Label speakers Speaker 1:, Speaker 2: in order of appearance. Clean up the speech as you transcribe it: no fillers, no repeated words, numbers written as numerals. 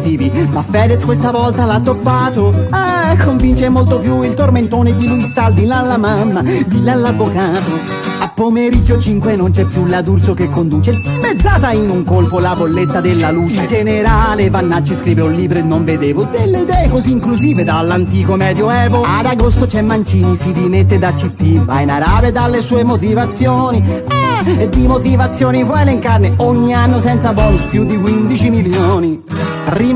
Speaker 1: motivi, ma Fedez questa volta l'ha toppato. Convince molto più il tormentone di Luis Saldi, la mamma, Villa l'avvocato. A pomeriggio 5 non c'è più la D'Urso che conduce, dimezzata in un colpo la bolletta della luce. Il generale Vannacci scrive un libro e non vedevo delle idee così inclusive dall'antico medioevo. Ad agosto c'è Mancini, si dimette da CT, va in Arabia dalle sue motivazioni. E di motivazioni puoi elencarne ogni anno senza bonus più di 15 milioni.